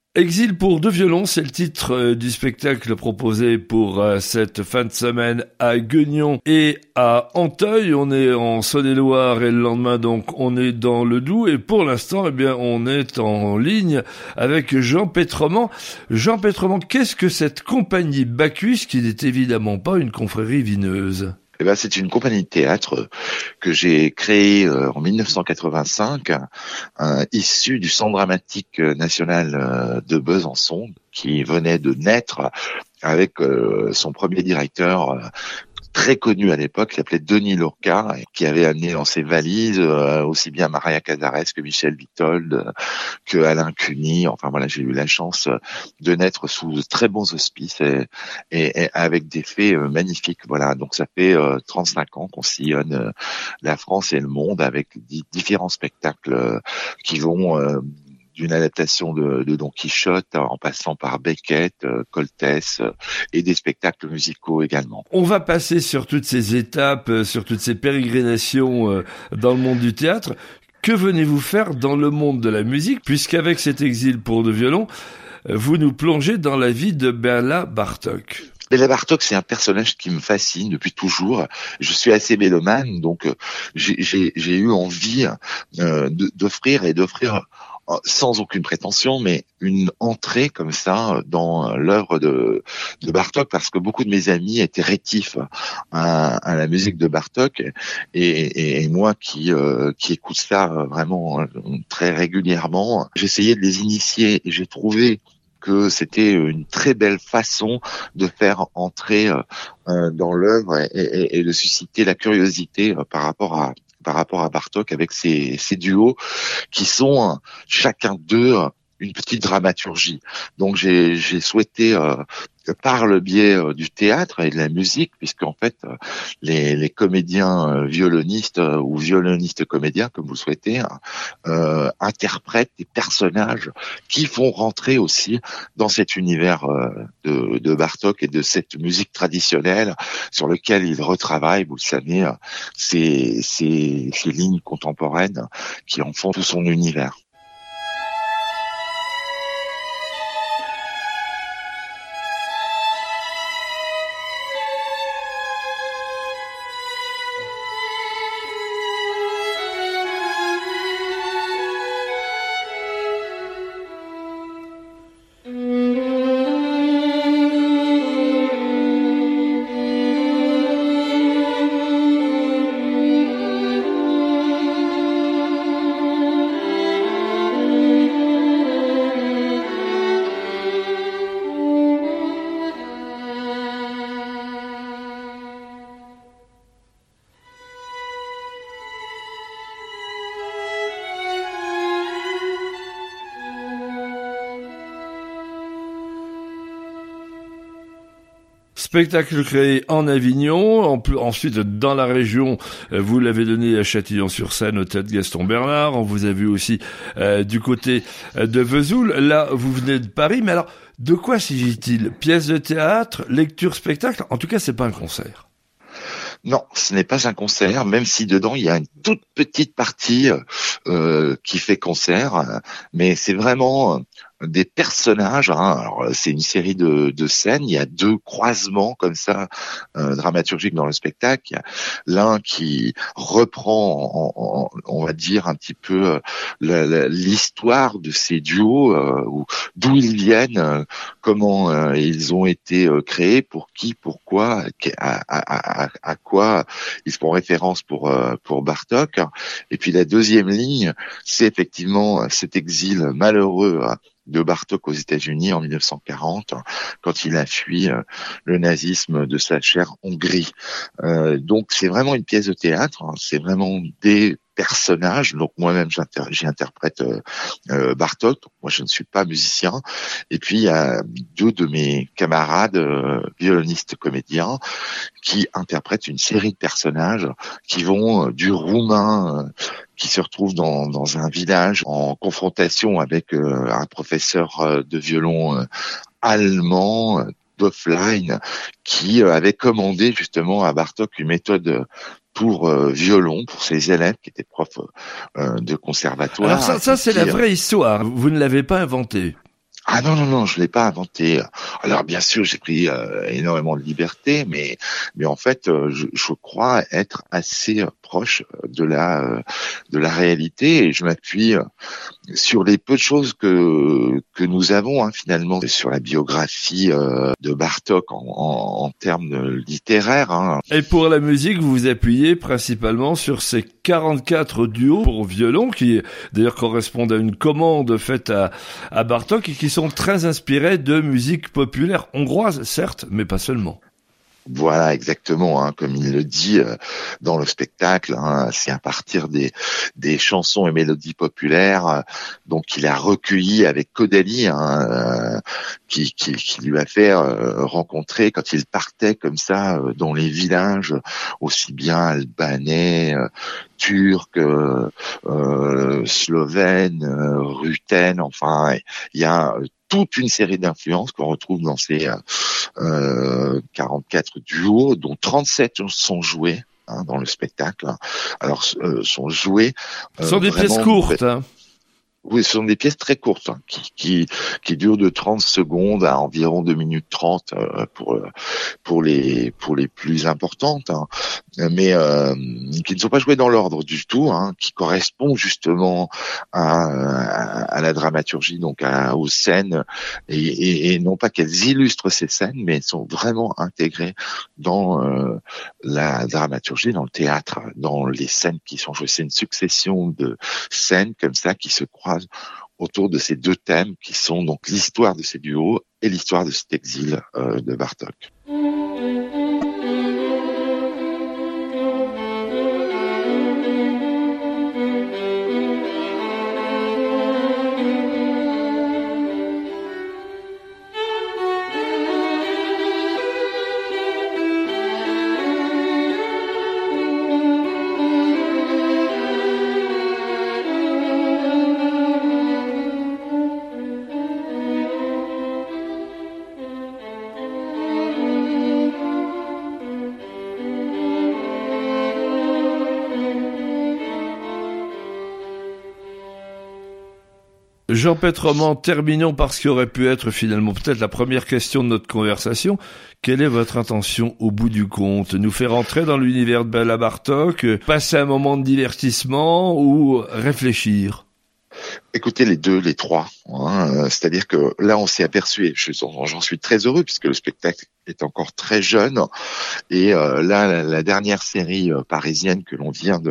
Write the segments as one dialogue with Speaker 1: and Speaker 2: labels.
Speaker 1: Exil pour deux violons, c'est le titre du spectacle proposé pour cette fin de semaine à Guignon et à Anteuil. On est en Saône-et-Loire et le lendemain donc on est dans le Doubs et pour l'instant eh bien on est en ligne avec Jean Pétrement. Jean Pétrement, qu'est-ce que cette compagnie Bacchus qui n'est évidemment pas une confrérie vineuse?
Speaker 2: Eh ben, c'est une compagnie de théâtre que j'ai créée en 1985, issue du Centre dramatique national de Besançon, qui venait de naître avec son premier directeur très connu à l'époque, qui s'appelait Denis Lorca, qui avait amené dans ses valises aussi bien Maria Cazares que Michel Vitold, que Alain Cuny. Enfin voilà, j'ai eu la chance de naître sous de très bons auspices et avec des faits magnifiques. Voilà, donc ça fait 35 ans qu'on sillonne la France et le monde avec différents spectacles qui vont d'une adaptation de Don Quichotte en passant par Beckett, Coltès et des spectacles musicaux également.
Speaker 1: On va passer sur toutes ces étapes, sur toutes ces pérégrinations dans le monde du théâtre. Que venez-vous faire dans le monde de la musique, puisqu'avec cet exil pour deux violons, vous nous plongez dans la vie de Béla Bartók?
Speaker 2: Béla Bartók, c'est un personnage qui me fascine depuis toujours. Je suis assez mélomane, donc j'ai eu envie d'offrir sans aucune prétention, mais une entrée comme ça dans l'œuvre de Bartók, parce que beaucoup de mes amis étaient rétifs à la musique de Bartók, et moi qui écoute ça vraiment très régulièrement, j'essayais de les initier et j'ai trouvé que c'était une très belle façon de faire entrer dans l'œuvre et de susciter la curiosité par rapport à Bartók avec ses duos qui sont chacun d'eux une petite dramaturgie. Donc j'ai souhaité par le biais du théâtre et de la musique, puisqu'en fait les comédiens violonistes ou violonistes comédiens, comme vous le souhaitez, interprètent des personnages qui font rentrer aussi dans cet univers de Bartók et de cette musique traditionnelle sur lequel il retravaille, vous le savez, ces lignes contemporaines qui en font tout son univers.
Speaker 1: Spectacle créé en Avignon, ensuite dans la région, vous l'avez donné à Châtillon-sur-Seine au Théâtre Gaston Bernard, on vous a vu aussi du côté de Vesoul, là vous venez de Paris, mais alors de quoi s'agit-il? Pièce de théâtre, lecture, spectacle? En tout cas c'est pas un concert.
Speaker 2: Non, ce n'est pas un concert, même si dedans il y a une toute petite partie qui fait concert, mais c'est vraiment des personnages. Alors c'est une série de scènes. Il y a deux croisements comme ça dramaturgiques dans le spectacle. Il y a l'un qui reprend, on va dire un petit peu l'histoire de ces duos, d'où ils viennent, comment ils ont été créés, pour qui, pourquoi, à quoi ils font référence pour Bartók. Et puis la deuxième ligne, c'est effectivement cet exil malheureux de Bartók aux États-Unis en 1940, quand il a fui le nazisme de sa chère Hongrie. Donc c'est vraiment une pièce de théâtre, c'est vraiment des personnages. Donc moi-même j'interprète Bartók. Moi je ne suis pas musicien. Et puis il y a deux de mes camarades violonistes comédiens qui interprètent une série de personnages qui vont du roumain qui se retrouve dans un village en confrontation avec un professeur de violon allemand, Döflein, qui avait commandé justement à Bartók une méthode pour violon, pour ses élèves qui étaient profs de conservatoire.
Speaker 1: Alors ça c'est la vraie histoire, vous ne l'avez pas inventée.
Speaker 2: Ah non, non, non, je l'ai pas inventé. Alors bien sûr, j'ai pris énormément de liberté, mais en fait, je crois être assez proche de la réalité et je m'appuie sur les peu de choses que nous avons finalement sur la biographie de Bartók en termes littéraires. Hein.
Speaker 1: Et pour la musique, vous vous appuyez principalement sur ces 44 duos pour violon qui d'ailleurs correspondent à une commande faite à Bartók et qui sont très inspirés de musique populaire hongroise, certes, mais pas seulement.
Speaker 2: Voilà, exactement, hein, comme il le dit dans le spectacle, hein, c'est à partir des chansons et mélodies populaires, donc il a recueilli avec Kodály, hein, qui lui a fait rencontrer quand il partait comme ça dans les villages, aussi bien albanais, turcs, slovènes, ruthènes, enfin, il y a toute une série d'influences qu'on retrouve dans ces 44 duos, dont 37 sont joués dans le spectacle. Alors, sont joués
Speaker 1: Ce sont des pièces
Speaker 2: vraiment.
Speaker 1: courtes, hein.
Speaker 2: Oui, ce sont des pièces très courtes qui durent de 30 secondes à environ 2 minutes 30 pour les plus importantes, hein, mais qui ne sont pas jouées dans l'ordre du tout, hein, qui correspondent justement à la dramaturgie, donc aux scènes, et non pas qu'elles illustrent ces scènes, mais elles sont vraiment intégrées dans la dramaturgie, dans le théâtre, dans les scènes qui sont jouées. C'est une succession de scènes comme ça qui se croisent autour de ces deux thèmes qui sont donc l'histoire de ces duos et l'histoire de cet exil de Bartók.
Speaker 1: Jean Petrement, terminons par ce qui aurait pu être finalement peut-être la première question de notre conversation. Quelle est votre intention au bout du compte? Nous faire entrer dans l'univers de Béla Bartók, passer un moment de divertissement ou réfléchir?
Speaker 2: Écoutez, les deux, les trois. Hein, c'est-à-dire que là, on s'est aperçu, et j'en suis très heureux puisque le spectacle est encore très jeune. Et là, la dernière série parisienne que l'on vient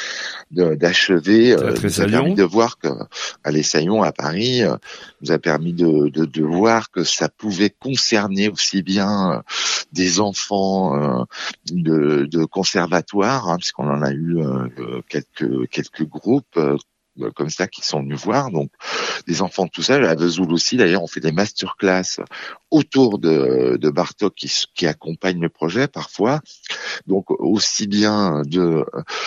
Speaker 2: d'achever nous a permis de voir que à l'Essaillon à Paris nous a permis de voir que ça pouvait concerner aussi bien des enfants de conservatoire, hein, puisqu'on en a eu quelques groupes comme ça qui sont venus voir, donc des enfants de tout ça. À Vesoul aussi, d'ailleurs, on fait des masterclass autour de Bartók qui accompagne le projet parfois. Donc aussi bien de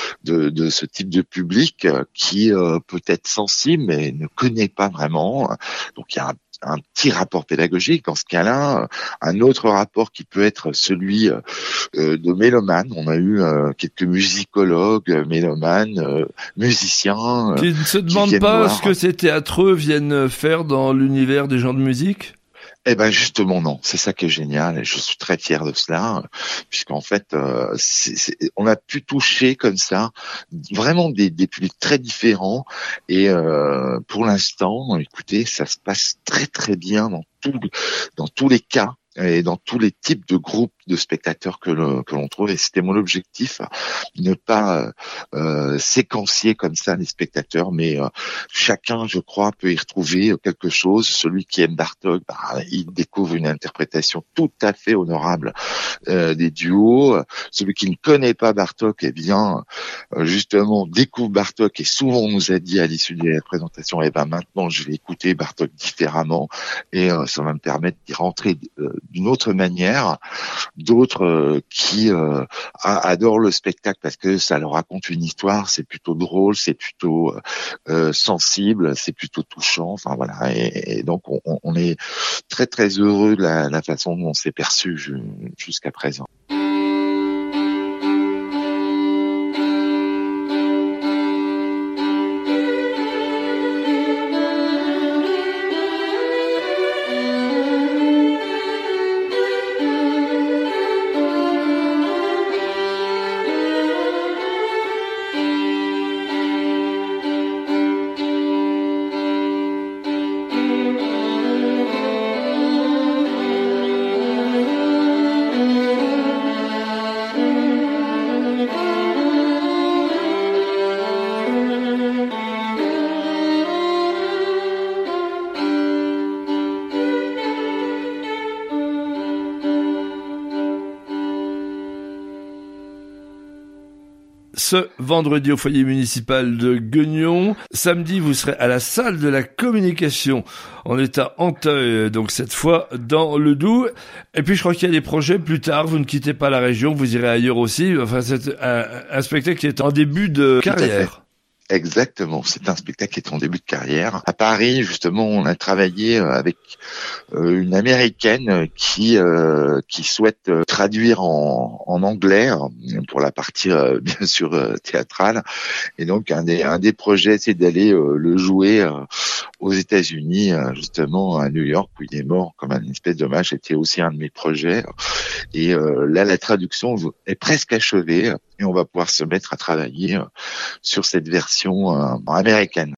Speaker 2: ce type de public qui peut être sensible mais ne connaît pas vraiment. Donc il y a un petit rapport pédagogique dans ce cas-là, un autre rapport qui peut être celui de mélomanes. On a eu quelques musicologues, mélomanes, musiciens
Speaker 1: qui ne se demandent pas ce que ces théâtreux viennent faire dans l'univers des gens de musique.
Speaker 2: Eh ben justement non, c'est ça qui est génial et je suis très fier de cela puisqu'en fait on a pu toucher comme ça vraiment des publics très différents et pour l'instant, écoutez, ça se passe très très bien dans tous les cas et dans tous les types de groupes de spectateurs que l'on trouve, et c'était mon objectif, ne pas séquencier comme ça les spectateurs, mais chacun, je crois, peut y retrouver quelque chose. Celui qui aime Bartók, il découvre une interprétation tout à fait honorable des duos. Celui qui ne connaît pas Bartók, eh bien, justement, découvre Bartók, et souvent on nous a dit à l'issue de la présentation, eh ben maintenant je vais écouter Bartók différemment, et ça va me permettre d'y rentrer d'une autre manière. D'autres qui adorent le spectacle parce que ça leur raconte une histoire, c'est plutôt drôle, c'est plutôt sensible, c'est plutôt touchant. Enfin voilà, et donc on est très très heureux de la façon dont on s'est perçu jusqu'à présent.
Speaker 1: ce vendredi au foyer municipal de Guignon. Samedi, vous serez à la salle de la communication. On est à Anteuil, donc cette fois dans le Doubs. Et puis je crois qu'il y a des projets plus tard. Vous ne quittez pas la région, vous irez ailleurs aussi. Enfin, c'est un spectacle qui est en début de carrière.
Speaker 2: Exactement, c'est un spectacle qui est en début de carrière. À Paris, justement, on a travaillé avec une Américaine qui souhaite traduire en anglais pour la partie bien sûr théâtrale. Et donc un des projets, c'est d'aller le jouer aux États-Unis, justement à New York, où il est mort comme un espèce d'hommage. C'était aussi un de mes projets. Et là, la traduction est presque achevée et on va pouvoir se mettre à travailler sur cette version américaine.